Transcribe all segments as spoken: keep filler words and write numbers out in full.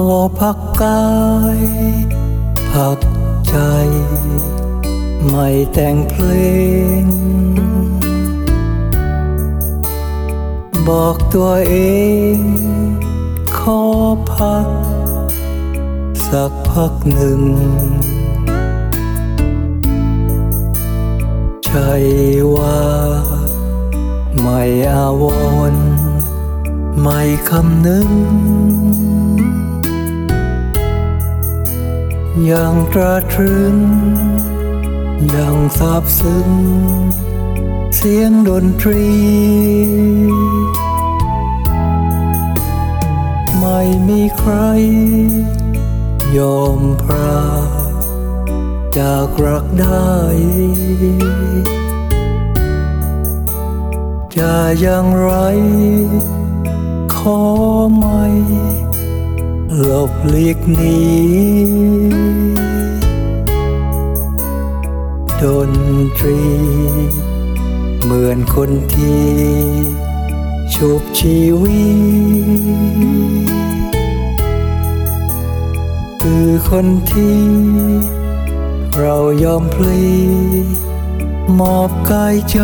อพักกายพักใจไม่แต่งเพลงบอกตัวเองขอพักสักพักหนึ่งใจว่าไม่อาวรณ์ไม่คำนึงยังตราตรึงยังซาบซึ้งเสียงดนตรีไม่มีใครยอมพรากจากรักได้จะอย่างไรขอไม่หลบหลีกหนีดนตรีเหมือนคนที่ชุบชีวิตคือคนที่เรายอมพลีมอบกายใจ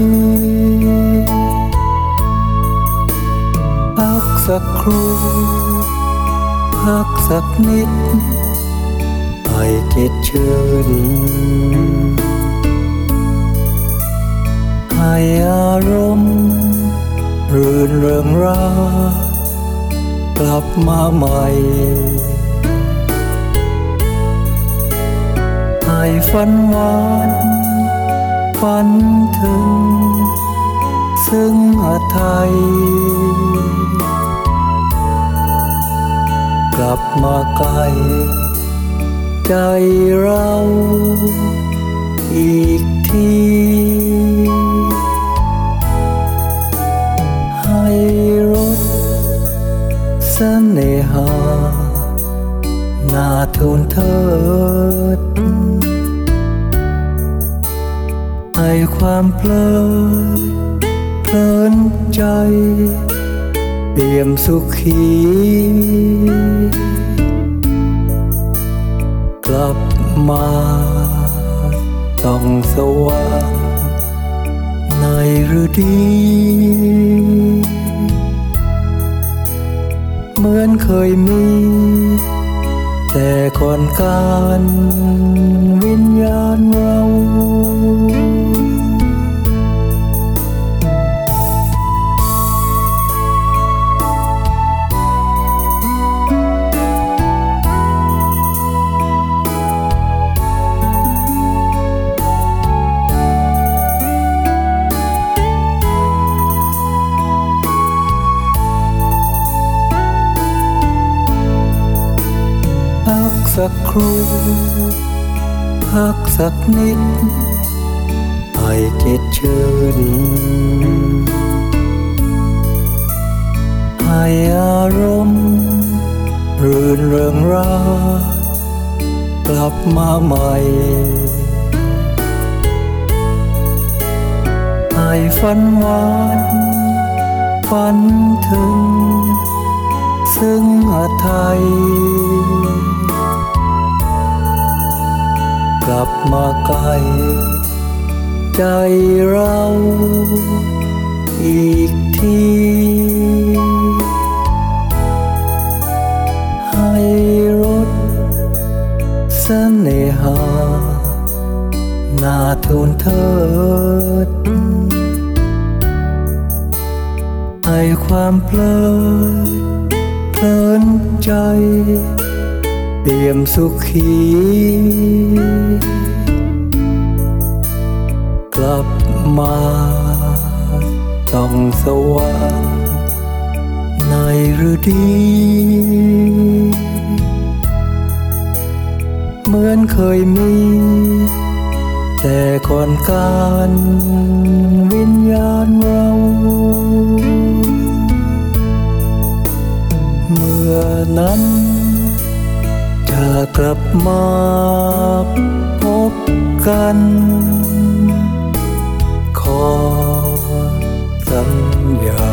พักสักครู่พักสักนิดให้จิตชื่นให้อารมณ์รื่นเริงรากลับมาใหม่ให้ฝันหวานฝันถึงซึ่งหทัยกลับมาใกล้ใจเราอีกทีให้รสเสน่หาน่าทูลเถิดให้ความเพลิดเพลินใจเปี่ยมสุขีกลับมาต้องสว่างในฤดีเหมือนเคยมีแต่ก่อนการวิญญาณเราสักครู่พักสักนิดให้จิตชื่นให้อารมณ์รื่นเริงรากลับมาใหม่ให้ฝันหวานฝันถึงซึ่งหทัยกลับมาใกล้ใจเราอีกทีให้รสเสน่หาน่าทูลเถิดให้ความเพลิดเพลินใจเปี่ยมสุขีกลับมาต้องสว่างในฤดีเหมือนเคยมีแต่ก่อนการวิญญาณเราเมื่อนั้นจะกลับมาพบกันขอสัญญา